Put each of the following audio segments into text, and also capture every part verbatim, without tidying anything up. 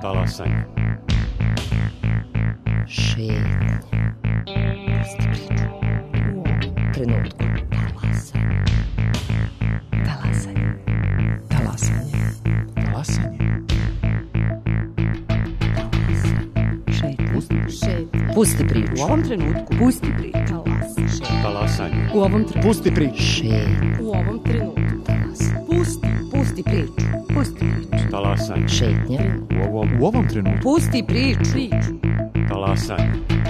Talasanje. Šetnje. Pusti priču. U ovom trenutku. Talasanje. Talasanje. Talasanje. Talasanje. Šetnje. Pusti, Šetnje. Pusti priču. u ovom trenutku. Pusti priču. Talasanje. Talasanje. U ovom trenutku. Pusti priču. Šetnje. U ovom trenutku. Talasanje. Pusti. Pusti priču. Pusti priču. Talasanje. Šetnje. U ovom, u ovom trenutku. Pusti priču. Priču. Talasanje.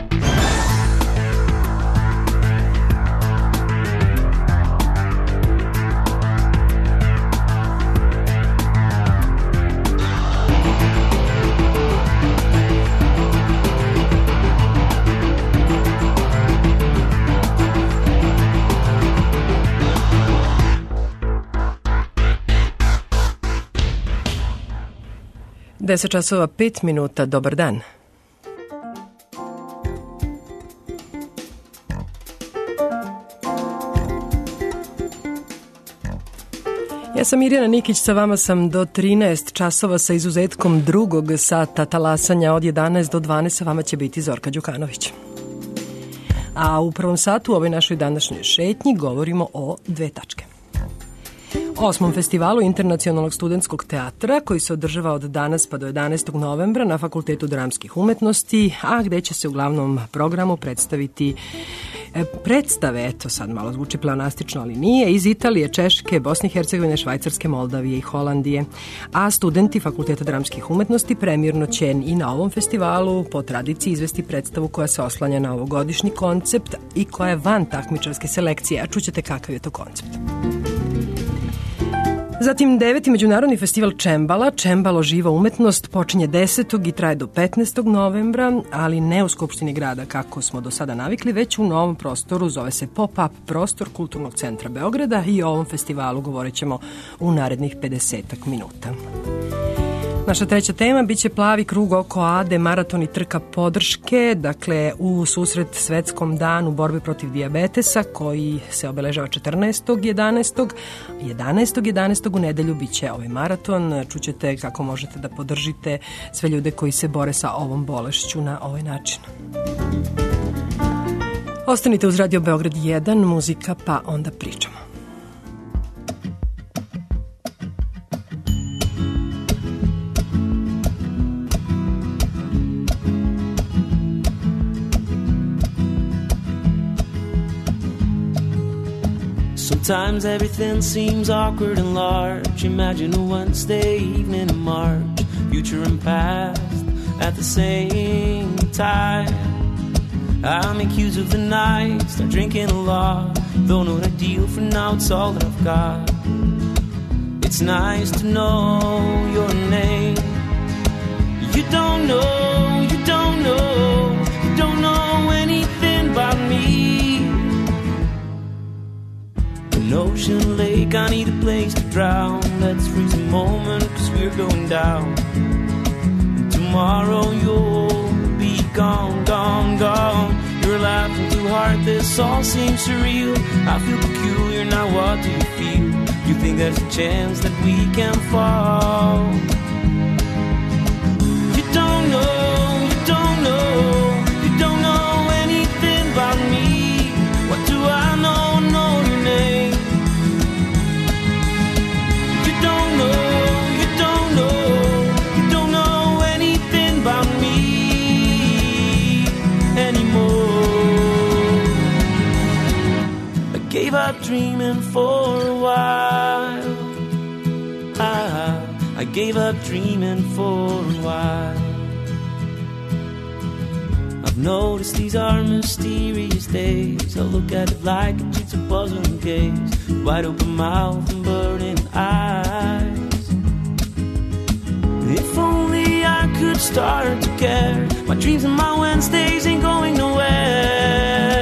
deset časova pet minuta, dobar dan. Ja sam Mirjana Nikić, sa vama sam do trinaest časova sa izuzetkom drugog sata talasanja od jedanaest do dvanaest, sa vama će biti Zorka Đukanović. A u prvom satu u ovoj našoj današnjoj šetnji govorimo o dve tačke. Osmom festivalu Internacionalnog studentskog teatra koji se održava od danas pa do jedanaestog novembra na Fakultetu dramskih umetnosti, a gde će se u glavnom programu predstaviti predstave, eto sad malo zvuči pleonastično, ali nije, iz Italije, Češke, Bosne i Hercegovine, Švajcarske, Moldavije i Holandije. A studenti Fakulteta dramskih umetnosti premijerno će i na ovom festivalu po tradiciji izvesti predstavu koja se oslanja na ovogodišnji koncept i koja je van takmičarske selekcije, a čućete kakav je to koncept. Zatim deveti međunarodni festival Čembala, Čembalo živa umetnost, počinje desetog i traje do petnaestog novembra, ali ne u Skupštini grada kako smo do sada navikli, već u novom prostoru, zove se Pop-up prostor Kulturnog centra Beograda i o ovom festivalu govorit ćemo u narednih pedesetak minuta. Naša treća tema biće plavi krug oko Ade, maraton i trka podrške, dakle u susret svetskom danu borbe protiv dijabetesa koji se obeležava četrnaestog jedanaestog jedanaestog jedanaestog u nedelju biće ovaj maraton. Čućete kako možete da podržite sve ljude koji se bore sa ovom bolešću na ovaj način. Ostanite uz Radio Beograd jedan, muzika pa onda pričamo. Sometimes everything seems awkward and large. Imagine a Wednesday evening in March, future and past at the same time. I make use of the night, start drinking a lot. Though not ideal for now, it's all that I've got. It's nice to know your name. You don't know, you don't know, you don't know anything about me. An ocean lake, I need a place to drown. Let's freeze a moment, cause we're going down. And tomorrow you'll be gone, gone, gone. You're laughing too hard, this all seems surreal. I feel peculiar, now what do you feel? You think there's a chance that we can fall? You don't know, you don't know, you don't know anything about me. What do I know, know your name? Gave up dreaming for a while. I, I gave up dreaming for a while. I've noticed these are mysterious days. I look at it like a jigsaw puzzle and gaze. Wide open mouth and burning eyes. If only I could start to care. My dreams and my Wednesdays ain't going nowhere.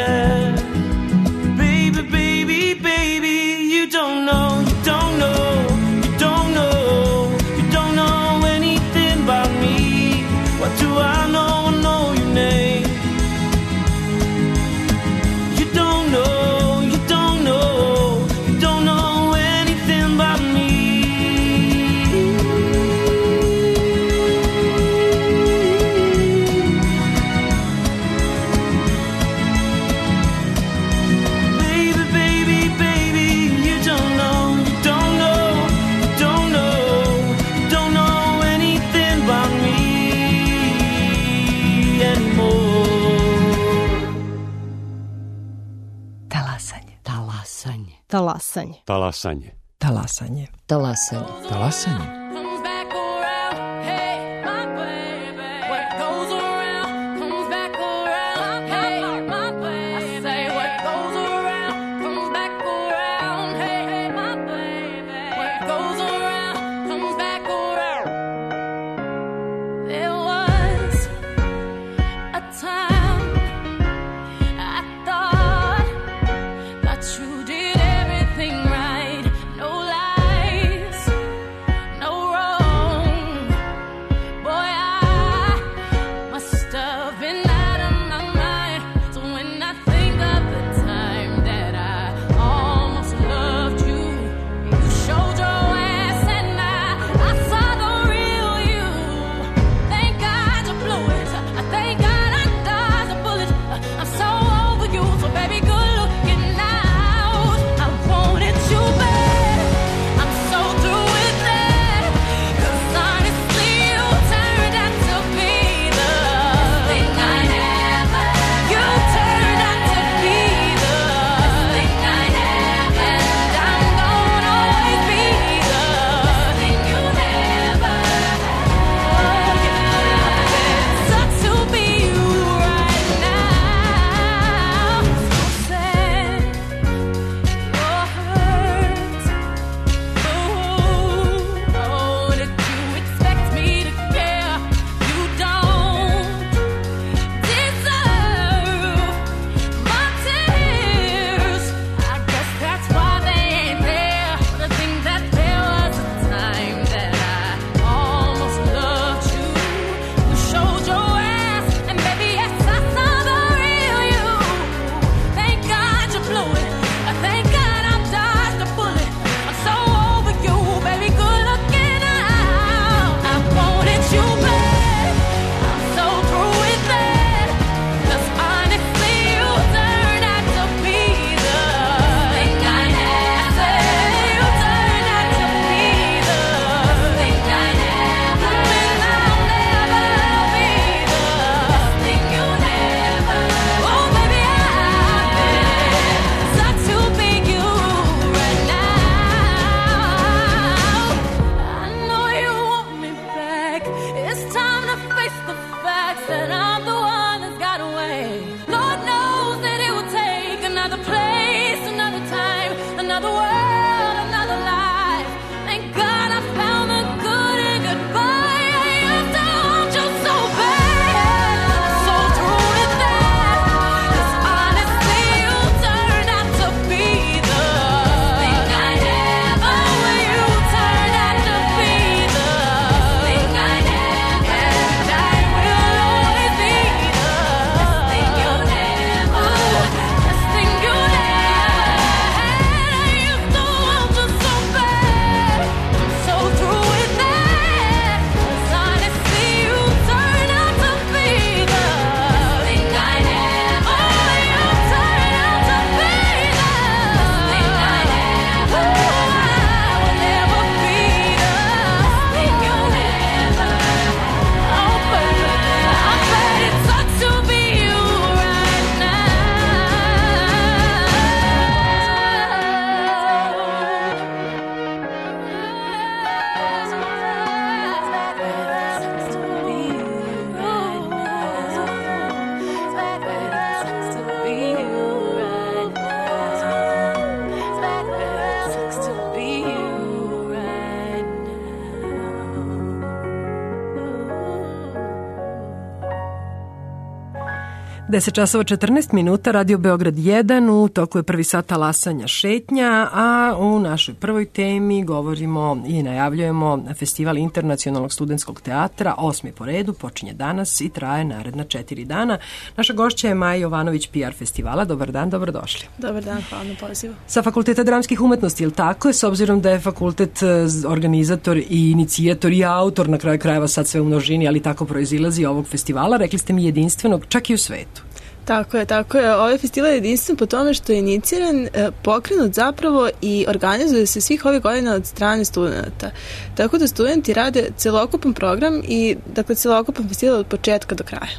Don't know, you don't know, you don't know, you don't know anything about me. What do I know? I know your name. You don't know, you don't know, you don't know anything about me. Talasanje. Talasanje. Talasanje. Talasanje. Talasanje. deset časova četrnaest minuta, Radio Beograd jedan, u toku je prvi sat talasanja šetnja, a u našoj prvoj temi govorimo i najavljujemo Festival Internacionalnog studentskog teatra, osmi po redu, počinje danas i traje naredna četiri dana. Naša gošća je Maja Jovanović, P R festivala. Dobar dan, dobrodošli. Dobar dan, hvala na pozivu. Sa Fakulteta dramskih umetnosti, ili tako je, s obzirom da je fakultet organizator i inicijator i autor, na kraju krajeva sad sve u množini, ali tako proizilazi ovog festivala, rekli ste mi jedinstvenog čak i u svetu. Tako je, tako je. Ovaj festival je jedinstven po tome što je iniciran, pokrenut zapravo i organizuje se svih ovih godina od strane studenta. Tako da studenti rade celokupan program i dakle celokupan festival od početka do kraja.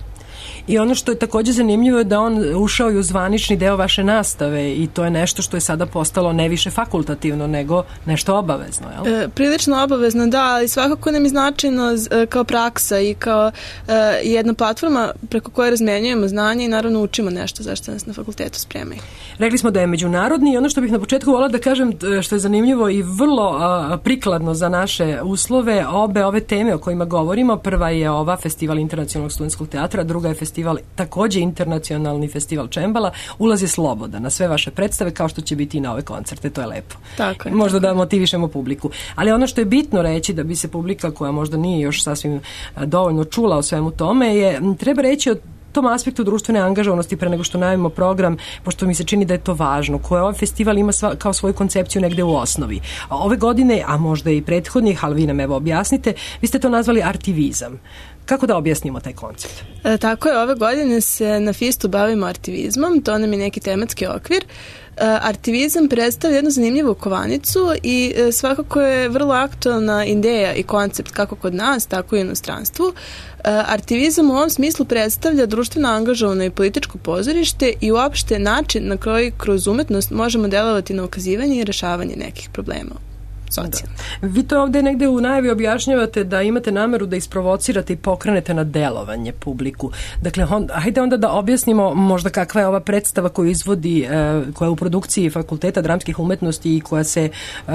I ono što je takođe zanimljivo je da on ušao i u zvanični deo vaše nastave i to je nešto što je sada postalo ne više fakultativno nego nešto obavezno, jel? E, prilično obavezno, da, ali svakako nam je značajno e, kao praksa i kao e, jedna platforma preko koje razmenjujemo znanje i naravno učimo nešto zašto nas na fakultetu spremaju. Rekli smo da je međunarodni i ono što bih na početku volila da kažem što je zanimljivo i vrlo a, prikladno za naše uslove, obe ove teme o kojima govorimo, prva je ova Festival internacionalnog studentskog teatra, druga je festival, takođe internacionalni festival Čembala, ulaz je slobodan na sve vaše predstave kao što će biti i na ove koncerte, to je lepo. Tako je. Možda da motivišemo publiku. Ali ono što je bitno reći da bi se publika koja možda nije još sasvim dovoljno čula o svemu tome je, treba reći o tom aspektu društvene angažovanosti pre nego što najavimo program, pošto mi se čini da je to važno, koje ovaj festival ima sva, kao svoju koncepciju negde u osnovi. A ove godine, a možda i prethodnih, ali vi nam evo objasnite, vi ste to nazvali artivizam. Kako da objasnimo taj koncept? E, tako je, ove godine se na Fistu bavimo artivizmom, to nam je neki tematski okvir. E, artivizam predstavlja jednu zanimljivu kovanicu i e, svakako je vrlo aktualna ideja i koncept kako kod nas, tako i u inostranstvu. E, artivizam u ovom smislu predstavlja društveno angažovano i političko pozorište i uopšte način na koji kroz umetnost možemo delovati na ukazivanje i rešavanje nekih problema. Da. Vi to ovde negde u najavi objašnjavate da imate nameru da isprovocirate i pokrenete na delovanje publiku. Dakle, on, hajde onda da objasnimo možda kakva je ova predstava koju izvodi, e, koja je u produkciji Fakulteta dramskih umetnosti i koja se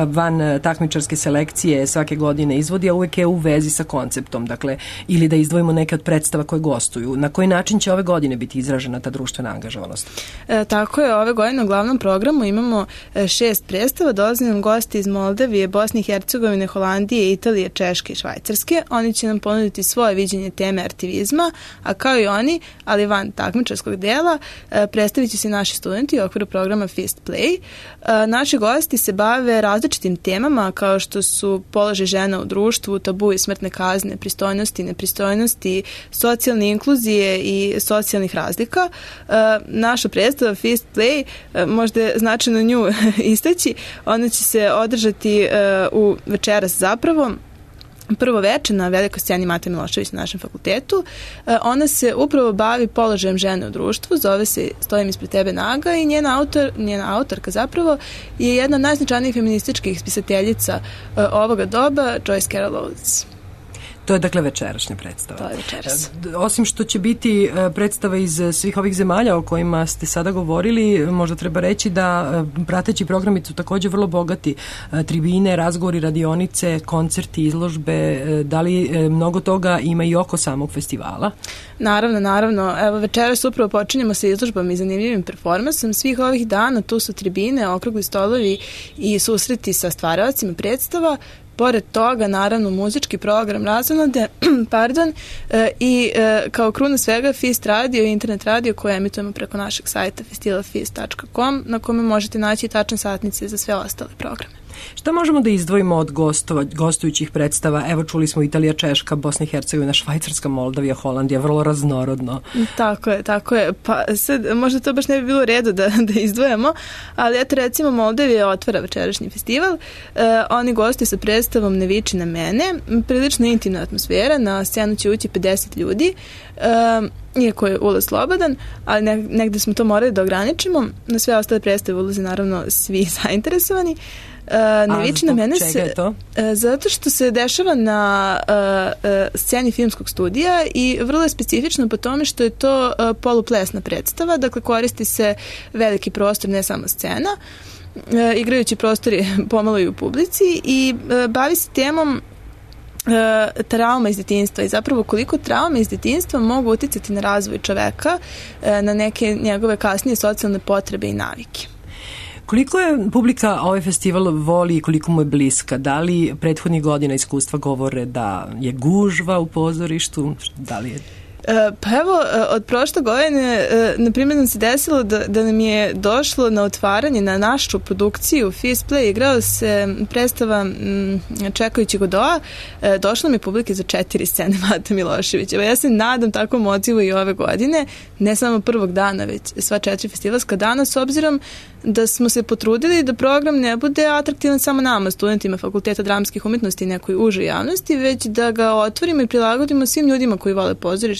van takmičarske selekcije svake godine izvodi, a uvek je u vezi sa konceptom. Dakle, ili da izdvojimo neke od predstava koje gostuju. Na koji način će ove godine biti izražena ta društvena angažovanost? E, tako je, ove godine u glavnom programu imamo šest predstava, dolaze nam gosti iz Moldavije, Bosne i Hercegovine, Holandije, Italije, Češke i Švajcarske. Oni će nam ponuditi svoje viđenje teme artivizma, a kao i oni, ali van takmičarskog dela, predstavit će se naši studenti u okviru programa Fist Play. Naši gosti se bave različitim temama kao što su položaj žena u društvu, tabu i smrtne kazne, pristojnosti, nepristojnosti, socijalne inkluzije i socijalnih razlika. Naša predstava Fist Play, možda je značajno nju istaći, ona će se održati u večeras zapravo prvo veče na velikoj sceni Mate Milošević na našem fakultetu. Ona se upravo bavi položajem žene u društvu, zove se Stojim ispred tebe naga i njena, autor, njena autorka zapravo je jedna od najznačajnijih feminističkih spisateljica ovoga doba, Joyce Carol Oates. To je dakle večerašnja predstava. To je večeras. Osim što će biti predstava iz svih ovih zemalja o kojima ste sada govorili, možda treba reći da prateći programi su takođe vrlo bogati. Tribine, razgovori, radionice, koncerti, izložbe, da li mnogo toga ima i oko samog festivala? Naravno, naravno. Evo večeras upravo počinjemo sa izložbama i zanimljivim performansom. Svih ovih dana tu su tribine, okrugli stolovi i susreti sa stvaravacima predstava. Pored toga, naravno, muzički program razonode, pardon, e, i e, kao kruna svega Fist radio i internet radio koje emitujemo preko našeg sajta festival fist tačka com na kome možete naći tačne satnice za sve ostale programe. Šta možemo da izdvojimo od gostova, gostujućih predstava? Evo čuli smo Italija, Češka, Bosna i Hercegovina, Švajcarska, Moldavija, Holandija, vrlo raznorodno. Tako je, tako je. Pa sad, možda to baš ne bi bilo redu da, da izdvojamo, ali eto recimo Moldavija otvara večerašnji festival. E, oni gosti sa predstavom Ne viči na mene. Prilično intimna atmosfera, na scenu će ući pedeset ljudi. E, iako je ulaz slobodan, ali ne, negde smo to morali da ograničimo. Na sve ostale predstave ulaze naravno svi zainteresovani. Uh, ne viči na mene se, uh, zato što se dešava na uh, uh, sceni filmskog studija i vrlo je specifično po tome što je to uh, poluplesna predstava, dakle koristi se veliki prostor, ne samo scena, uh, igrajući prostori pomalo i u publici i uh, bavi se temom uh, trauma iz detinjstva i zapravo koliko trauma iz detinjstva mogu uticati na razvoj čoveka, uh, na neke njegove kasnije socijalne potrebe i navike. Koliko je publika ovaj festival voli i koliko mu je bliska? Da li prethodnih godina iskustva govore da je gužva u pozorištu? Da li je... Pa evo, od prošle godine, na primjer, nam se desilo da, da nam je došlo na otvaranje na našu produkciju Fist Play, igrao se predstava m, Čekajući Godoa, došlo mi je publike za četiri scene Mate Miloševića. Ja se nadam takvom motivu i ove godine, ne samo prvog dana, već sva četiri festivalska dana, s obzirom da smo se potrudili da program ne bude atraktivan samo nama, studentima Fakulteta dramskih umetnosti i nekoj užoj javnosti, već da ga otvorimo i prilagodimo svim ljudima koji vole pozorište,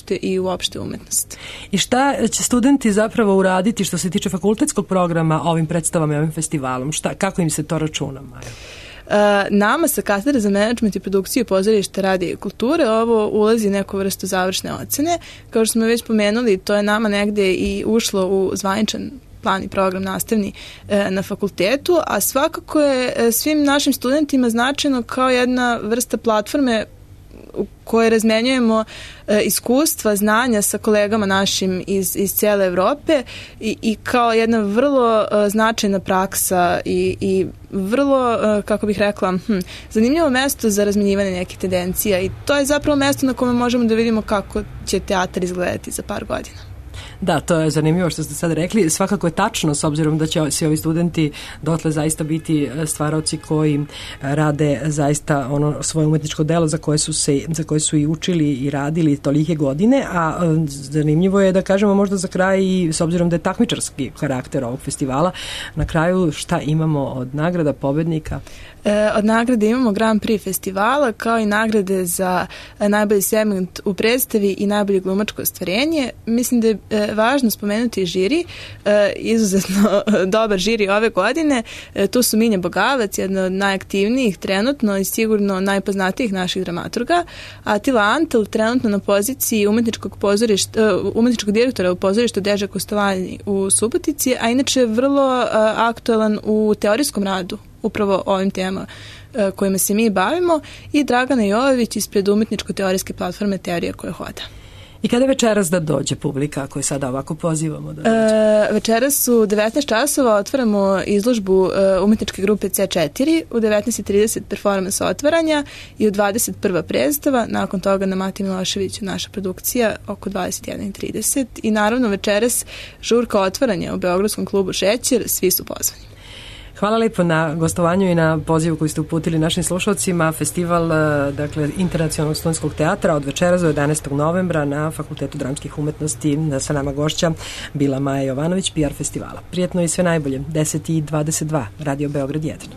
pozorište i uopšte umetnost. I šta će studenti zapravo uraditi što se tiče fakultetskog programa ovim predstavama i ovim festivalom? Šta, kako im se to računa, Maja? Uh, nama sa katedre za menadžment i produkciju pozorišta, radija i kulture ovo ulazi neku vrstu završne ocene. Kao što smo već pomenuli, to je nama negde i ušlo u zvaničan plan i program nastavni e, na fakultetu, a svakako je e, svim našim studentima značajno kao jedna vrsta platforme u kojoj razmenjujemo e, iskustva, znanja sa kolegama našim iz, iz cijele Evrope i, i kao jedna vrlo e, značajna praksa i, i vrlo, e, kako bih rekla, hm, zanimljivo mesto za razmenjivanje nekih tendencija i to je zapravo mesto na kome možemo da vidimo kako će teatar izgledati za par godina. Da, to je zanimljivo što ste sad rekli. Svakako je tačno, s obzirom da će svi ovi studenti dotle zaista biti stvaraoci koji rade zaista ono svoje umetničko delo za koje su se, za koje su i učili i radili tolike godine, a zanimljivo je da kažemo možda za kraj i s obzirom da je takmičarski karakter ovog festivala, na kraju šta imamo od nagrada pobednika? E, od nagrade imamo Grand Prix festivala, kao i nagrade za najbolji segment u predstavi i najbolje glumačko ostvarenje. Mislim da je e, važno spomenuti žiri, e, izuzetno dobar žiri ove godine. E, tu su Minja Bogavac, jedna od najaktivnijih trenutno i sigurno najpoznatijih naših dramaturga, a Tila Antal trenutno na poziciji umetničkog pozorišta, umetničkog direktora u pozorištu Deža Kostolani u Subotici, a inače vrlo e, aktualan u teorijskom radu upravo ovim temama e, kojima se mi bavimo, i Dragana Jovović ispred umetničko-teorijske platforme Teorija koja hoda. I kada večeras da dođe publika koju sada ovako pozivamo da dođe? E, večeras u devetnaest časova otvaramo izložbu e, umetničke grupe C četiri, u devetnaest i trideset performans otvaranja i u dvadeset prva predstava, nakon toga na Mati Miloševiću naša produkcija oko dvadeset jedan i trideset i naravno večeras žurka otvaranja u Beogradskom klubu Šećer, svi su pozvani. Hvala lepo na gostovanju i na pozivu koji ste uputili našim slušalcima. Festival, dakle, Internacionalnog studentskog teatra od večeras do jedanaestog novembra na Fakultetu dramskih umetnosti. Sa nama gošća bila Maja Jovanović, P R festivala. Prijetno i sve najbolje. deset i dvadeset dva, Radio Beograd jedan.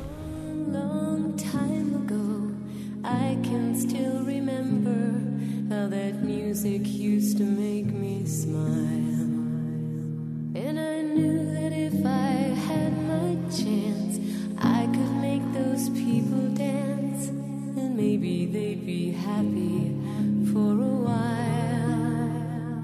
People dance, and maybe they'd be happy for a while.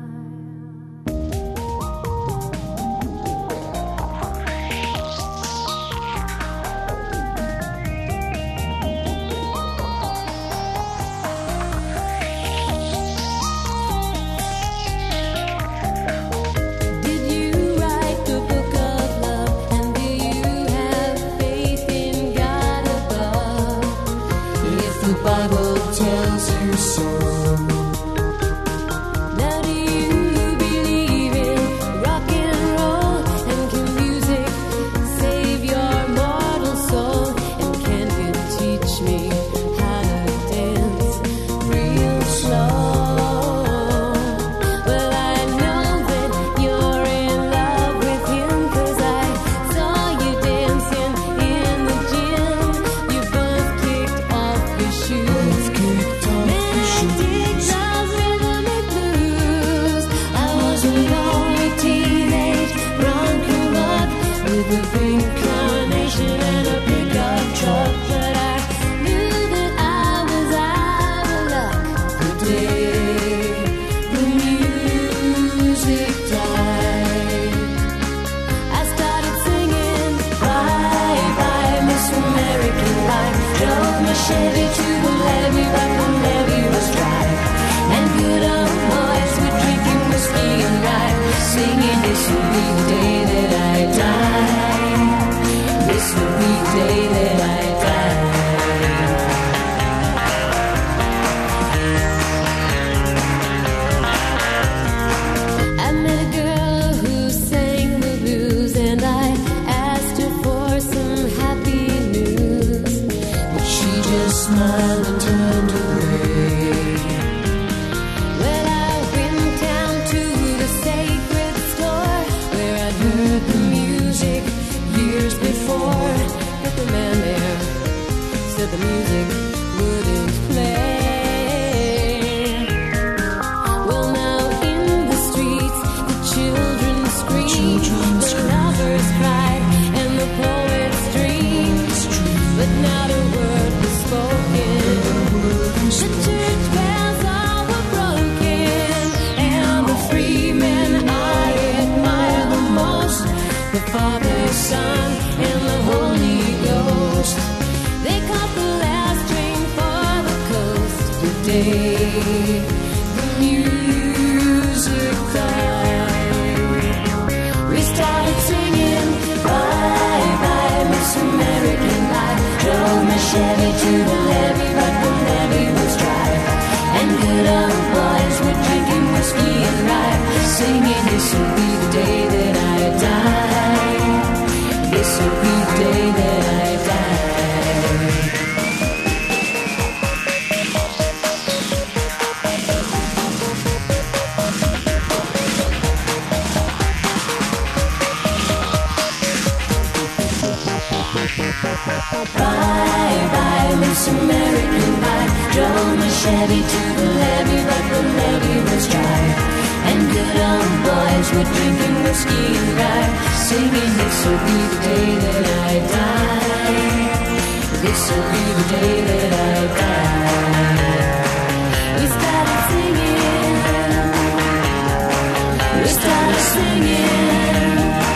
Did you write the book of love, and do you have faith in God above? If the Bible tells you so. Now do you believe in rock and roll? And can music save your mortal soul? And can you teach me how to dance real slow? Well, I know that you're in love with him, 'cause I saw you dancing in the gym. You both kicked off your shoes. Magic loves rhythm and blues. I was a lonely teenage bronco buck with a pink carnation and a pickup truck, but I knew that I was out of luck the day the music died. I started singing bye bye Miss American Life. Drove my Chevy to the levee, but the levee was dry. And good old boys were drinking whiskey and rye, singing this will be the day that I die. This will be the day that I die. I met a girl who sang the blues, and I asked her for some happy news, but she just smiled and turned away. Well, I went down to the sacred store where I'd heard the music years before, but the man there said the music wouldn't play. Well, now day the music died. We started singing bye bye Miss American Life. Drove my Chevy to the levee, but the levee was dry. And good old boys were drinking whiskey and rye, singing this'll be the day that I die. This'll be the day that I die. Bye bye Miss American Pie. Drove my Chevy to the levee, but the levee was dry. And good old boys were drinking whiskey and rye, singing this'll be the day that I die. This'll be the day that I die. We started singing. We started singing.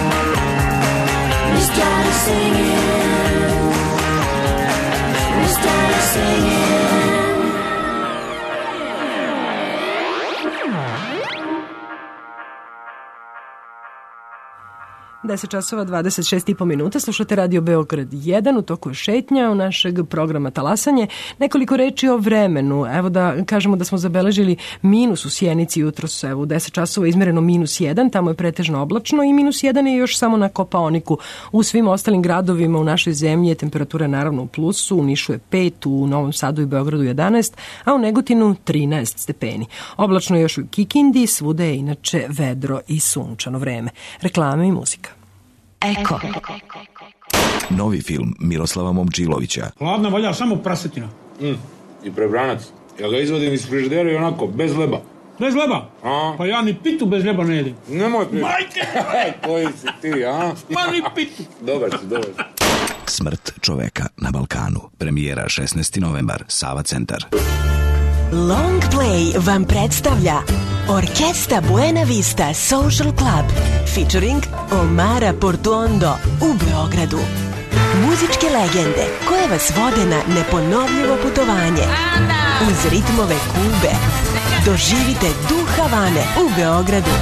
We started singing. We started singing. deset časova dvadeset šest i po minuta, slušate Radio Beograd jedan, u toku je šetnja u našeg programa Talasanje. Nekoliko reči o vremenu. Evo da kažemo da smo zabeležili minus u Sjenici jutros, evo u deset časova izmereno minus jedan, tamo je pretežno oblačno i minus jedan je još samo na Kopaoniku. U svim ostalim gradovima u našoj zemlji je temperatura naravno u plusu, u Nišu je pet, u Novom Sadu i Beogradu jedanaest, a u Negotinu trinaest stepeni. Oblačno je još u Kikindi, svuda je inače vedro i sunčano vreme. Reklame i muzika. Eko. Novi film Miroslava Momčilovića. Hladna valja samo prasetina. Mm. I prebranac. Ja ga izvodim iz frižidera i onako, bez leba. Bez leba? A? Pa ja ni pitu bez leba ne jedim. Nemoj pitu. Majke! Koji si ti, a? Ma ni pitu. Dobar si, dobar si. Smrt čoveka na Balkanu. Premijera šesnaesti novembar, Sava centar. Long Play vam predstavlja Orkesta Buena Vista Social Club featuring Omara Portuondo u Beogradu. Muzičke legende koje vas vode na neponovljivo putovanje uz ritmove Kube. Doživite duh Havane u Beogradu.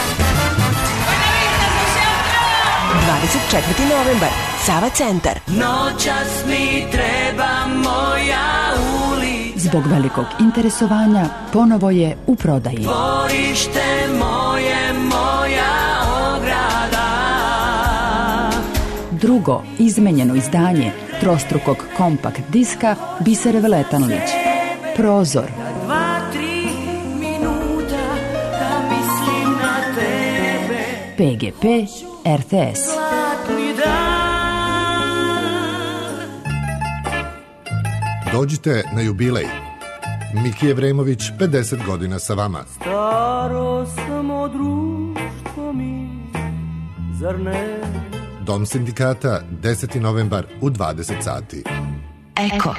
dvadeset četvrti novembar, Sava centar. Noćas mi treba moja ulica. Zbog velikog interesovanja ponovo je u prodaji. Dvorište moje, moja ograda. Drugo izmenjeno izdanje trostrukog kompakt diska Bisere Veletanović. Prozor. Dva, tri minuta da mislim na tebe. P G P R T S. Zlatni dan. Dođite na jubilej. Miki Evremović, pedeset godina sa vama. Staro samo društvo mi, zar ne? Dom sindikata, deseti novembar u dvadeset sati. Eko.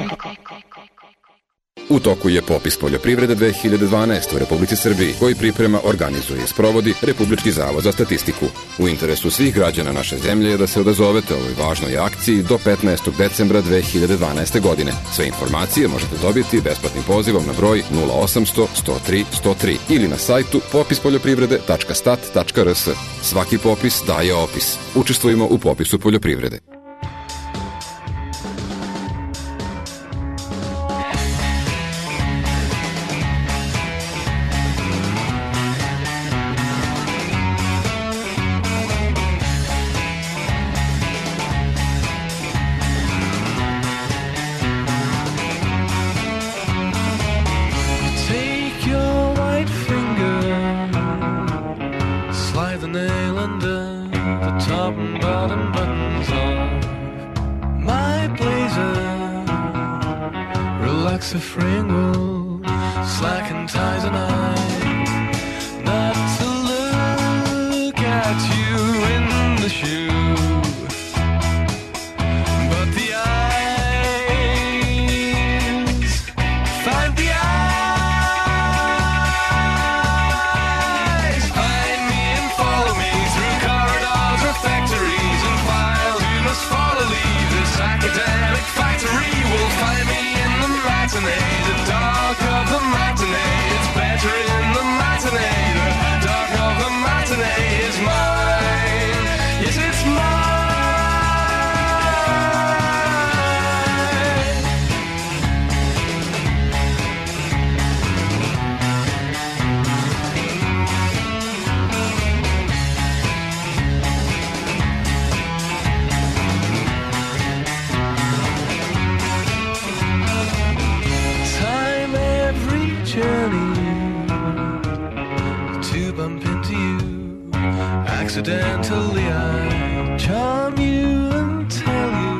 U toku je popis poljoprivrede dve hiljade dvanaeste u Republici Srbiji, koji priprema, organizuje i sprovodi Republički zavod za statistiku. U interesu svih građana naše zemlje je da se odazovete ovoj važnoj akciji do petnaestog decembra dve hiljade dvanaeste godine. Sve informacije možete dobiti besplatnim pozivom na broj nula osamsto sto tri sto tri ili na sajtu popis poljoprivrede tačka stat tačka r s. Svaki popis daje opis. Učestvujemo u popisu poljoprivrede. a fringle, slacking ties and I, not to look at you in the shoe, but the eyes, find the eyes, find me and follow me through corridors or factories and files. You must follow, leave this academic factory. Will find me in the matinee, the dark of the night. better in the matinee. The dark of the matinee is mine. Yes, it's mine. Time every journey to bump into you. Accidentally I charm you and tell you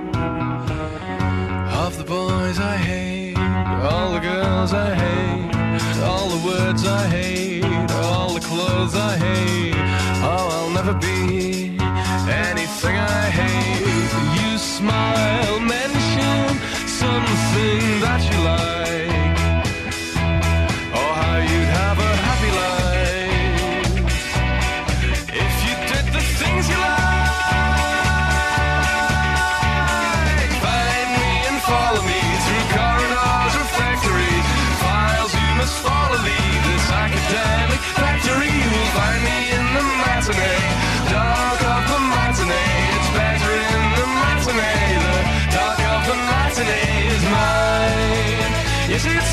of the boys I hate, all the girls I hate, all the words I hate, all the clothes I hate. Oh, I'll never be anything I hate. You smile, mention something that you like. Oh, how you'd have a happy life if you did the things you like. Find me and follow me through corridors or factories, files you must follow. Leave this academic factory. You'll find me in the matinee, dark of the matinee. It's better in the matinee. The dark of the matinee is mine. Yes, it's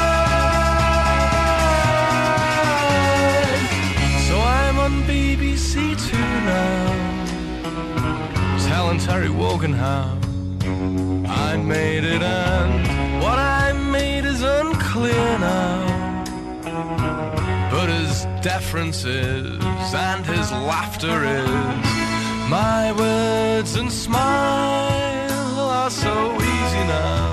mine. So I'm on B B C Two now, telling Terry Wogan how I made it, and what I made is unclear now. But his deference is, and his laughter is, my words and smile are so easy now.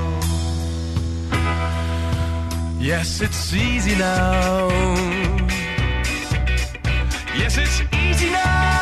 Yes, it's easy now. Yes, it's easy now.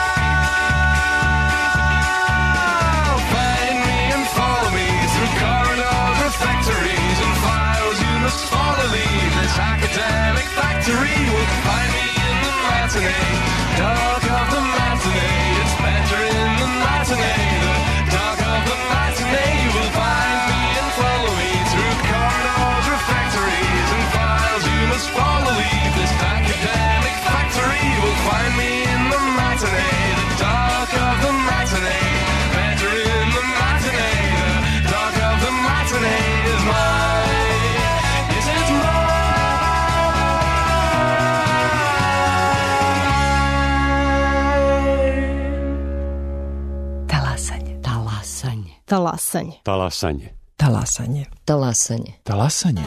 Find me and follow me through corridors or factories and files you must follow. Leave this academic factory. Will find me in the matinee, dark of the matinee. It's better in the matinee, the dark of the matinee. You will find me and follow me through corridors or factories and files you must follow. Leave this academic factory. You will find me in the matinee, the dark of the matinee. Better in the matinee, the dark of the matinee is mine. Yes, it's mine. Talasanje. Talasanje. Talasanje. Talasanje. Talasanje. Talasanje. Talasanje.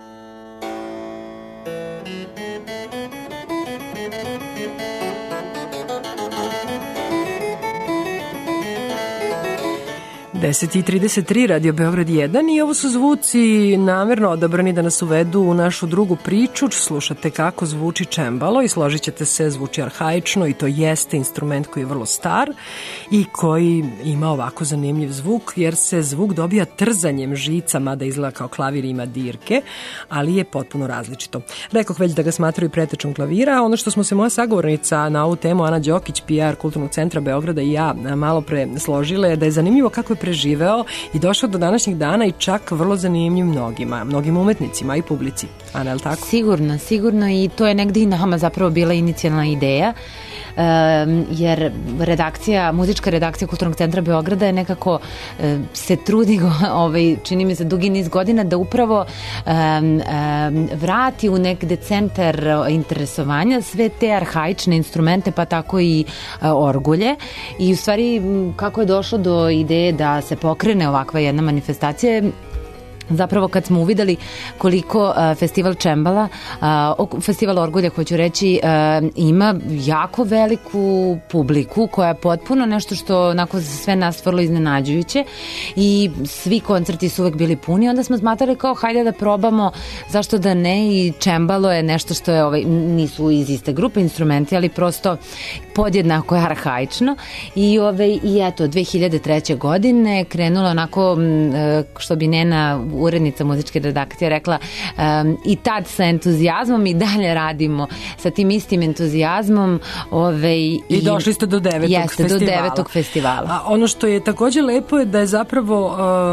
deset i trideset tri, Radio Beograd jedan, i ovo su zvuci namerno odabrani da nas uvedu u našu drugu priču. Slušate kako zvuči čembalo i složit ćete se, zvuči arhaično i to jeste instrument koji je vrlo star i koji ima ovako zanimljiv zvuk, jer se zvuk dobija trzanjem žica, mada izgleda kao klavir, ima dirke, ali je potpuno različito. Rekoh već da ga smatraju pretečom klavira. Ono što smo se moja sagovornica na ovu temu, Ana Đokić, P R Kulturnog centra Beograda, i ja malo pre složile, da je zanimljivo kako je preživeo i došao do današnjih dana i čak vrlo zanimljiv mnogima, mnogim umetnicima i publici. Ana, je li tako? Sigurno, sigurno, i to je negdje i nama zapravo bila inicijalna ideja, um, jer redakcija, muzička redakcija Kulturnog centra Beograda je nekako um, se trudi, ovaj, čini mi se dugi niz godina, da upravo um, um, vrati u negde centar interesovanja sve te arhaične instrumente, pa tako i uh, orgulje, i u stvari kako je došlo do ideje da se pokrene ovakva jedna manifestacija, zapravo kad smo uvideli koliko uh, festival čembala, uh, festival orgulja, hoću reći, uh, ima jako veliku publiku koja je potpuno nešto što onako za sve nas vrlo iznenađujuće, i svi koncerti su uvek bili puni. Onda smo smatrali kao hajde da probamo, zašto da ne, i čembalo je nešto što je, ovaj, nisu iz iste grupe instrumenti, ali prosto podjednako je arhaično, i, ovaj, i eto, dve hiljade treće godine krenulo onako, što bi Nena urednica muzičke redakcije rekla um, i tad sa entuzijazmom i dalje radimo sa tim istim entuzijazmom. Ove, i, I došli ste do devetog jeste, festivala. do devetog festivala. A ono što je također lepo je da je zapravo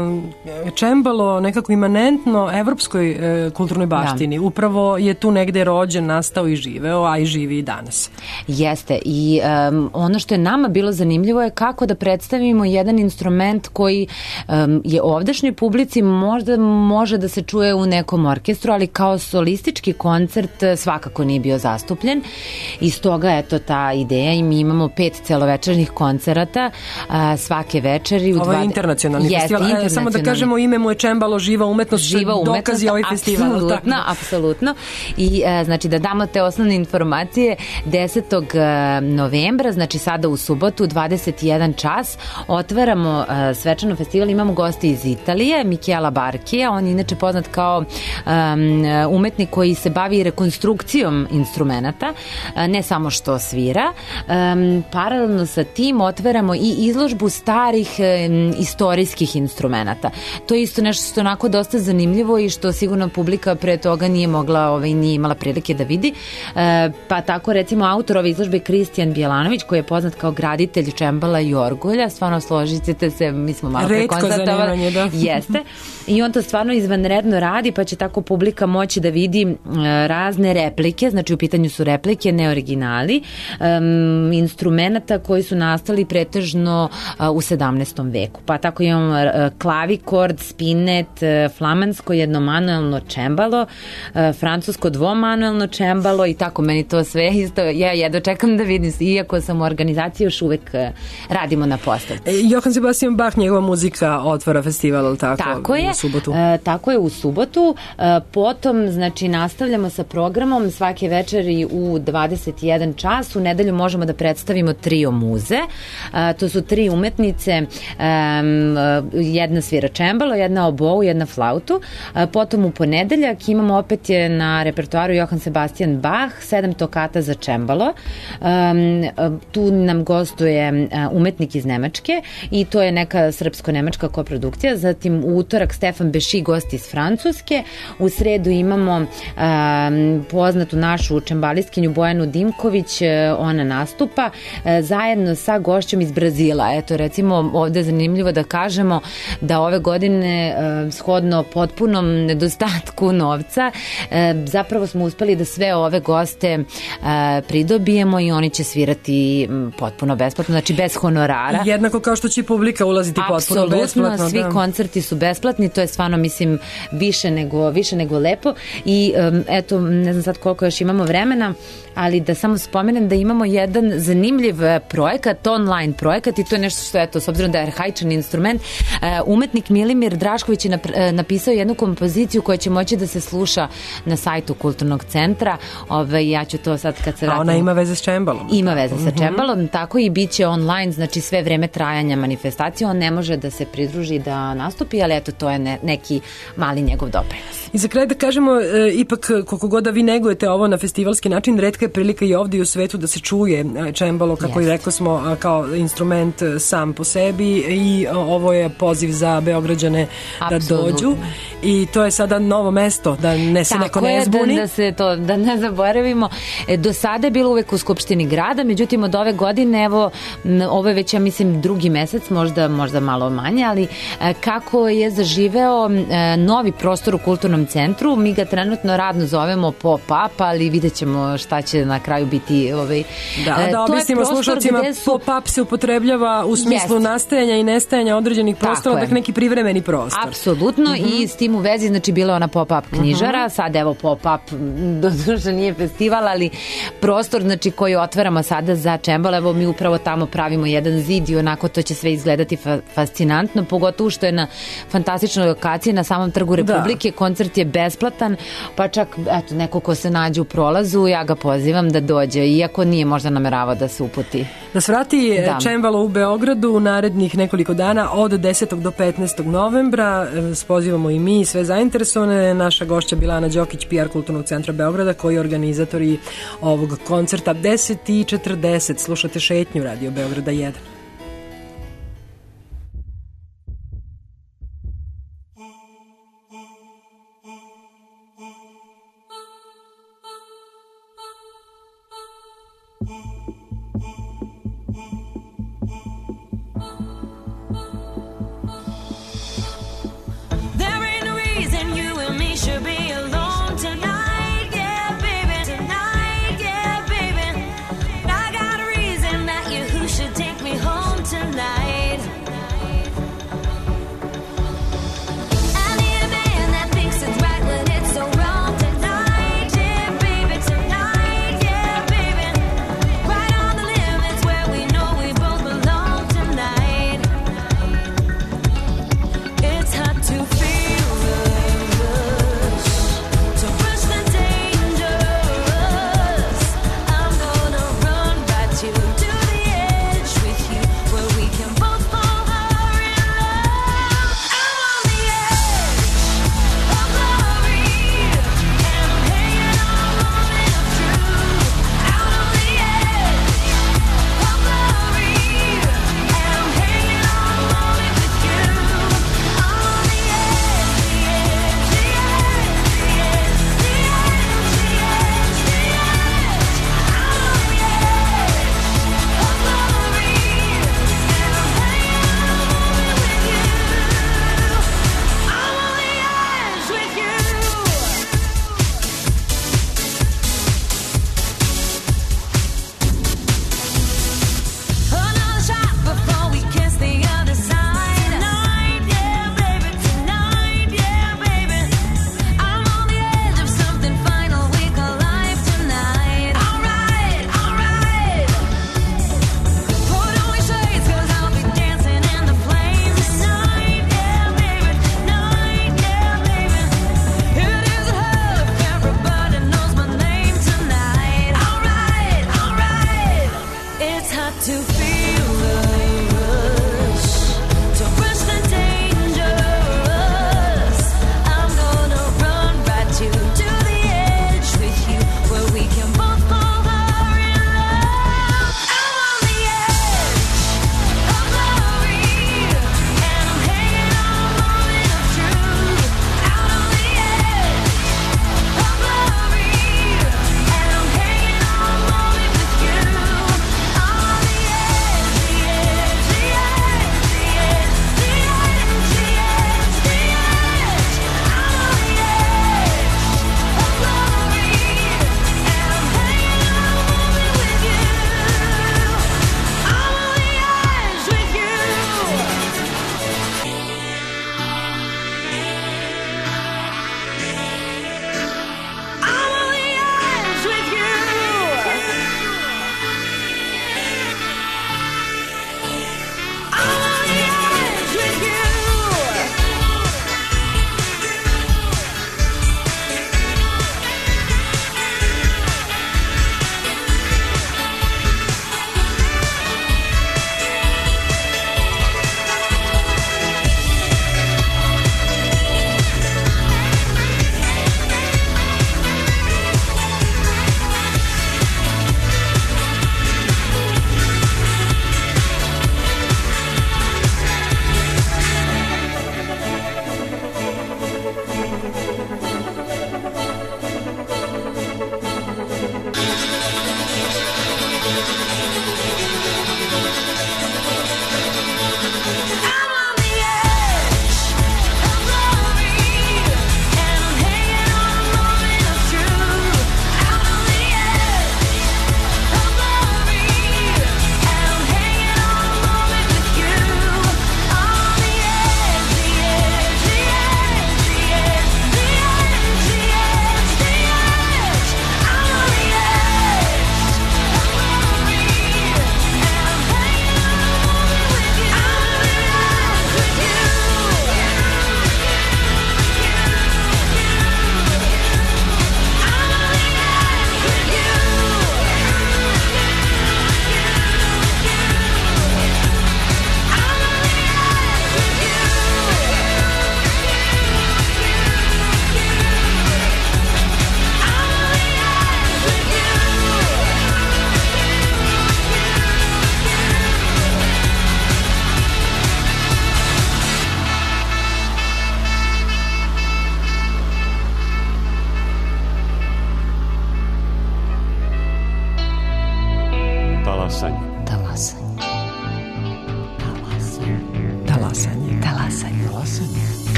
uh, čembalo nekako imanentno evropskoj uh, kulturnoj baštini. Da. Upravo je tu negde rođen, nastao i živeo, a i živi i danas. Jeste. I um, ono što je nama bilo zanimljivo je kako da predstavimo jedan instrument koji um, je ovdašnjoj publici možda može da se čuje u nekom orkestru, ali kao solistički koncert svakako nije bio zastupljen. I stoga eto ta ideja i mi imamo pet celovečernjih koncerata a, svake večeri. U Ovo je dva... internacionalni Jeste, festival. internacionalni. Samo da kažemo, ime mu je Čembalo Živa umetnost. Živa umetnost, dokazi ovaj festival. Apsolutno, apsolutno. I a, znači da damo te osnovne informacije, desetog novembra, znači sada u subotu, dvadeset jedan čas, otvaramo a, svečano festival, imamo goste iz Italije, Michela Barkija, on je inače poznat kao um, umetnik koji se bavi rekonstrukcijom instrumenata, ne samo što svira. Um, paralelno sa tim otvaramo i izložbu starih um, istorijskih instrumenata. To je isto nešto što je onako dosta zanimljivo i što sigurno publika pre toga nije mogla, ovaj, nije imala prilike da vidi. Uh, pa tako recimo autor ove izložbe Kristijan Bjelanović, koji je poznat kao graditelj čembala i orgulja, stvarno složit ćete se, mi smo malo prekonstatovali. Da. Jeste. I on to stvarno izvanredno radi, pa će tako publika moći da vidi uh, razne replike, znači u pitanju su replike, ne originali, um, instrumenta koji su nastali pretežno uh, u sedamnaestom veku. Pa tako imamo uh, klavikord, spinet, uh, flamansko jednomanuelno čembalo, uh, francusko dvomanuelno čembalo i tako, meni to sve isto, ja jedno čekam da vidim, iako sam u organizaciji još uvek uh, radimo na postavci. E, Johann Sebastian Bach, njegova muzika otvara festival, ali tako, tako je, u subotu? Uh, tako je, u subotu. Uh, potom, znači, nastavljamo sa programom svake večeri u dvadeset jedan čas. U nedelju možemo da predstavimo trio muze. Uh, to su tri umetnice, um, jedna svira čembalo, jedna obou, jedna flautu. Uh, potom u ponedeljak imamo opet je na repertoaru Johann Sebastian Bach, sedam tokata za čembalo. Um, tu nam gostuje umetnik iz Nemačke i to je neka srpsko-nemačka koprodukcija. Zatim u utorak Stefan Beši, gost iz Francuske. U sredu imamo um, poznatu našu čembalistkinju Bojanu Dimković, ona nastupa uh, zajedno sa gošćom iz Brazila. Eto, recimo, ovde je zanimljivo da kažemo da ove godine uh, shodno potpunom nedostatku novca uh, zapravo smo uspeli da sve ove goste uh, pridobijemo i oni će svirati um, potpuno besplatno, znači bez honorara. Jednako kao što će publika ulaziti potpuno besplatno. Apsolutno, svi da. koncerti su besplatni, to je stvarno, mislim, više nego, više nego lepo i um, eto, ne znam sad koliko još imamo vremena, ali da samo spomenem da imamo jedan zanimljiv projekat, online projekat, i to je nešto što, eto, s obzirom da je arhaičan instrument, uh, umetnik Milimir Drašković je nap- napisao jednu kompoziciju koja će moći da se sluša na sajtu Kulturnog centra. Ove, ja ću to sad kad se vratim... A ona ima veze s čembalom. Ima veze sa mm-hmm. čembalom, tako i bit će online, znači sve vreme trajanja manifestacije. On ne može da se pridruži da nastupi, ali eto, to je ne, neki mali njegov doprinos. I za kraj da kažemo, e, ipak koliko god da vi negujete ovo na festivalski način, retka je prilika i ovdje u svetu da se čuje čembalo, kako yes. i rekao smo, kao instrument sam po sebi, i ovo je poziv za Beograđane Absolutno. Da dođu i to je sada novo mesto, da ne se Tako neko ne zbuni. Tako je, da, da se to, da ne zaboravimo. E, do sada je bilo uvek u Skupštini grada, međutim od ove godine, evo, ovo je već, ja mislim, drugi mesec, možda, možda malo manje, ali e, kako je zaživeo e, novi prostor u Kulturnom centru, mi ga trenutno radno zovemo pop-up, ali vidjet ćemo šta će na kraju biti. Ovaj, da, da objasnimo slušalcima, su... pop-up se upotrebljava u smislu yes. nastajanja i nestajanja određenih prostora, dakle neki privremeni prostor. Apsolutno, mm-hmm. i s tim u vezi, znači, bila je ona pop-up knjižara, mm-hmm. sad evo pop-up, doduše nije festival, ali prostor, znači, koji otvaramo sada za čembalo, evo mi upravo tamo pravimo jedan zid i onako to će sve izgledati fa- fascinantno, pogotovo što je na fantastičnoj lokaciji na samom Trgu Republike, da. Koncert je besplatan, pa čak, eto, neko ko se nađe u prolazu, ja ga pozivam da dođe, iako nije možda nameravao da se uputi. Da svrati da. Čembalo u Beogradu u narednih nekoliko dana od desetog do petnaestog novembra. Spozivamo i mi sve zainteresovane. Naša gošća Bilana Đokić, P R Kulturnog centra Beograda, koji je organizatori ovog koncerta. deset i četrdeset slušate Šetnju Radio Beograda jedan.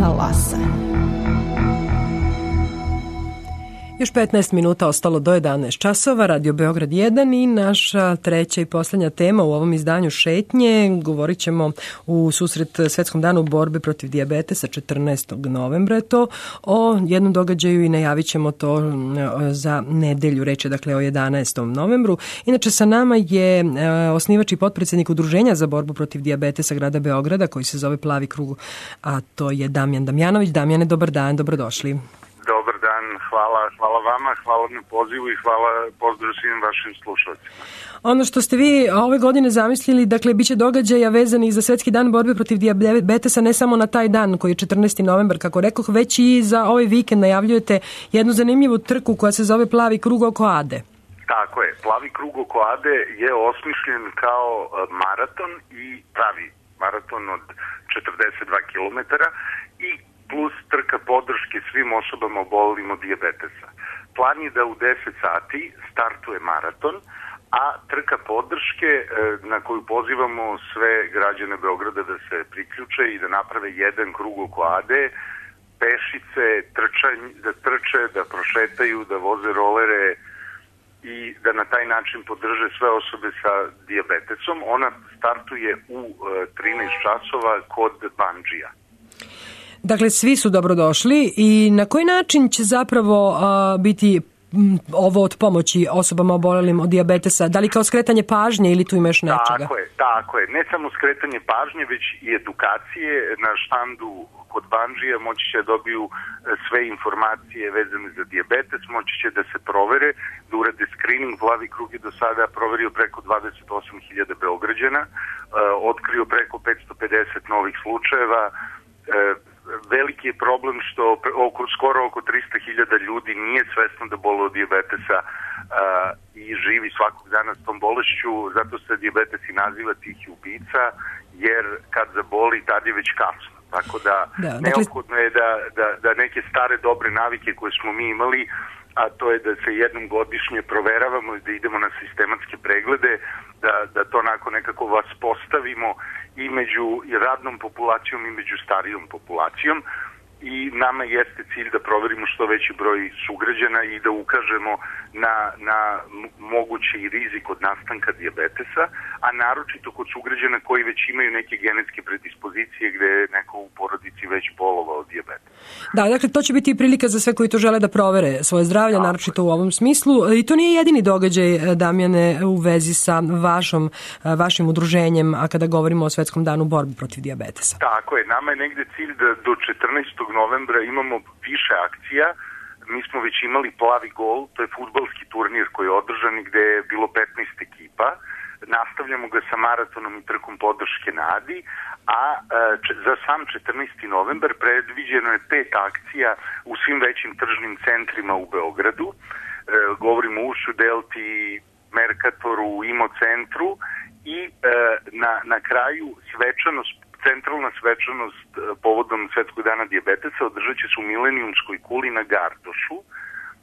Talasanje. Još petnaest minuta ostalo do jedanaest časova, Radio Beograd jedan i naša treća i posljednja tema u ovom izdanju Šetnje. Govorit ćemo u susret Svetskom danu borbe protiv dijabetesa četrnaestog novembra to o jednom događaju i najavit ćemo to za nedelju, reč je dakle o jedanaestom novembru. Inače sa nama je osnivač i potpredsjednik Udruženja za borbu protiv dijabetesa grada Beograda koji se zove Plavi krug, a to je Damjan Damjanović. Damjane, dobar dan, dobrodošli. Dobar dan, hvala, hvala vama, hvala na pozivu i hvala, pozdrav svim vašim slušalcima. Ono što ste vi ove godine zamislili, dakle, bit će događaja vezanih za Svetski dan borbe protiv dijabetesa ne samo na taj dan koji je četrnaesti novembar, kako rekoh, već i za ovaj vikend najavljujete jednu zanimljivu trku koja se zove Plavi krug oko Ade. Tako je, Plavi krug oko Ade je osmišljen kao maraton i pravi maraton od četrdeset dva kilometara i plus trka podrške svim osobama obolelim od dijabetesa. Plan je da u deset sati startuje maraton, a trka podrške na koju pozivamo sve građane Beograda da se priključe i da naprave jedan krug oko Ade, pešice, trčanj, da trče, da prošetaju, da voze rolere i da na taj način podrže sve osobe sa dijabetesom. Ona startuje u trinaest časova kod Bandžija. Dakle, svi su dobrodošli i na koji način će zapravo a, biti m, ovo od pomoći osobama obolelim od dijabetesa? Da li kao skretanje pažnje ili tu imaš nečega? Tako je, tako je. Ne samo skretanje pažnje, već i edukacije. Na štandu kod Bandžija moći će dobiju sve informacije vezane za dijabetes, moći će da se provere, da urade screening. Plavi krug je do sada proverio preko dvadeset osam hiljada Beograđana, otkrio preko petsto pedeset novih slučajeva. Veliki je problem što oko, skoro oko trista hiljada ljudi nije svesno da bole od dijabetesa uh, i živi svakog dana s tom bolešću, zato se dijabetes i naziva tihi ubica, jer kad zaboli tad je već kasno. Tako da, da neophodno je da, da, da neke stare dobre navike koje smo mi imali, a to je da se jednom godišnje proveravamo i da idemo na sistematske preglede, da, da to onako nekako vas postavimo i među radnom populacijom i među starijom populacijom i nama jeste cilj da proverimo što veći broj sugrađana i da ukažemo na, na mogući rizik od nastanka dijabetesa, a naročito kod sugrađana koji već imaju neke genetske predispozicije gde je neko u porodici već bolovao od dijabetesa. Da, dakle, to će biti i prilika za sve koji to žele da provere svoje zdravlje, tako naročito u ovom smislu. I to nije jedini događaj, Damjane, u vezi sa vašom, vašim udruženjem, a kada govorimo o Svetskom danu borbe protiv dijabetesa. Tako je, nama je negde cilj da do četrnaestog novembra imamo više akcija. Mi smo već imali Plavi gol, to je fudbalski turnir koji je održan gde je bilo petnaest ekipa. Nastavljamo ga sa maratonom i trkom podrške na Adi, a če, za sam četrnaesti novembar predviđeno je pet akcija u svim većim tržnim centrima u Beogradu. E, govorimo o Ušću, Delti, Merkatoru, Imo centru i e, na, na kraju svečanost, centralna svečanost povodom Svetskog dana dijabetesa održat će se u Milenijumskoj kuli na Gardošu e,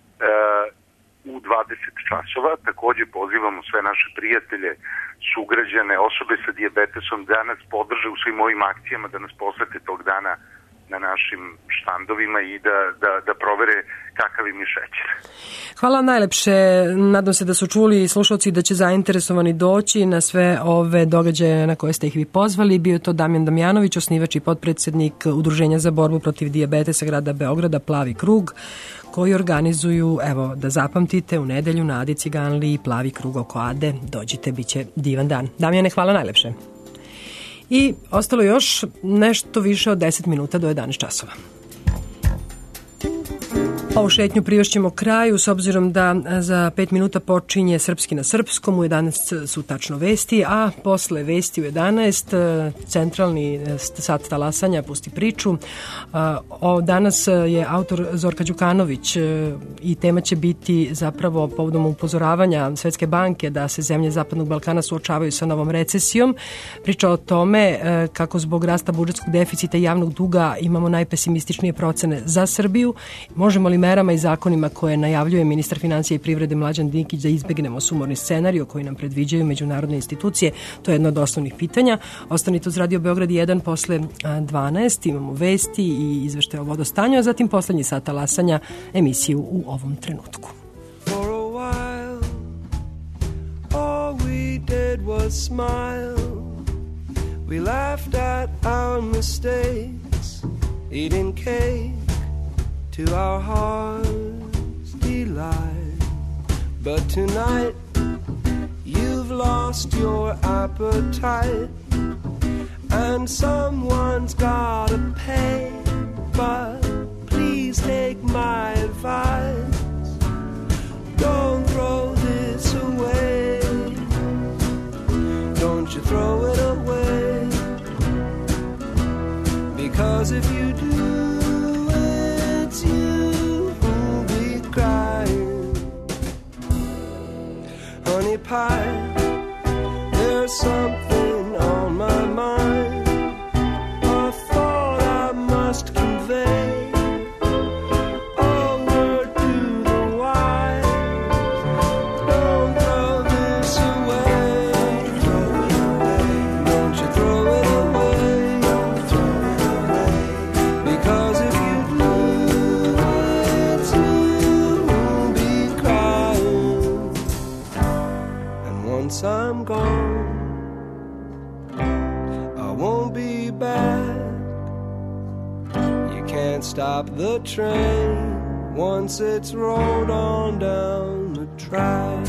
u dvadeset časova. Takođe pozivamo sve naše prijatelje, sugrađane, osobe sa dijabetesom da nas podrže u svim ovim akcijama, da nas posete tog dana na našim štandovima i da, da, da provere kakav im je šećer. Hvala najlepše. Nadam se da su čuli slušalci da će zainteresovani doći na sve ove događaje na koje ste ih vi pozvali. Bio je to Damjan Damjanović, osnivač i potpredsjednik Udruženja za borbu protiv dijabetesa grada Beograda, Plavi krug, koji organizuju, evo, da zapamtite, u nedelju na Adi Ciganliji, Plavi krug oko Ade. Dođite, bit će divan dan. Damjane, hvala najlepše. I ostalo još nešto više od deset minuta do jedanaest časova. Ovu šetnju privešćemo kraju s obzirom da za pet minuta počinje Srpski na srpskom, u jedanaest su tačno vesti, a posle vesti u jedanaest centralni sat talasanja pusti priču. O, danas je autor Zorka Đukanović i tema će biti zapravo povodom upozoravanja Svetske banke da se zemlje Zapadnog Balkana suočavaju sa novom recesijom. Priča o tome kako zbog rasta budžetskog deficita i javnog duga imamo najpesimističnije procene za Srbiju. Možemo li merama i zakonima koje najavljuje ministar financija i privrede Mlađan Dinkić da izbegnemo sumorni scenarij koji nam predviđaju međunarodne institucije? To je jedno od osnovnih pitanja. Ostanite uz Radio Beograd jedan posle dvanaest. Imamo vesti i izveštaje o vodostanju, a zatim poslednji sat talasanja, emisiju u ovom trenutku. For a while, all we did was smile. We laughed at our mistakes, eating cake to our heart's delight. But tonight, you've lost your appetite, and someone's gotta pay. But please take my advice, don't throw this away. Don't you throw it away, because if you do, it's you who'll be crying. Honey pie, there's something on my mind, a thought I must convey. I'm gone, I won't be back. You can't stop the train once it's rolled on down the track.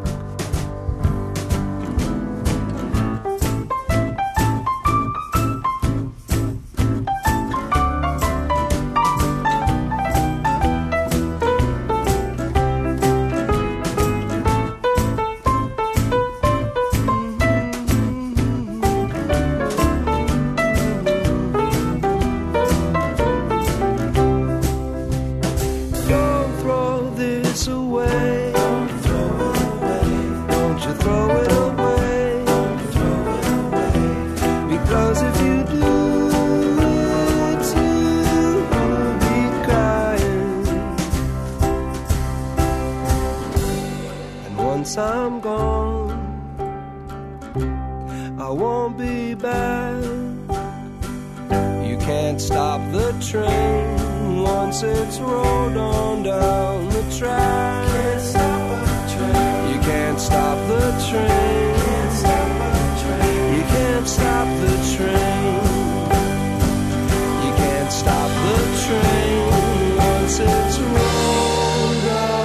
I'm gone, I won't be back. You can't stop the train once it's rolled on down the track. Can't stop the train. You can't stop the train. Can't stop the train. You can't stop the train. You can't stop the train once it's rolled down.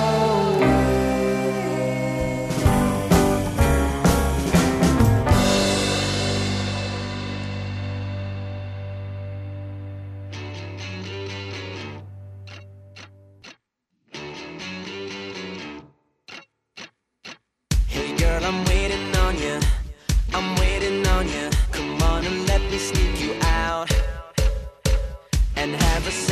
I'm waiting on you, I'm waiting on you. Come on and let me sneak you out and have a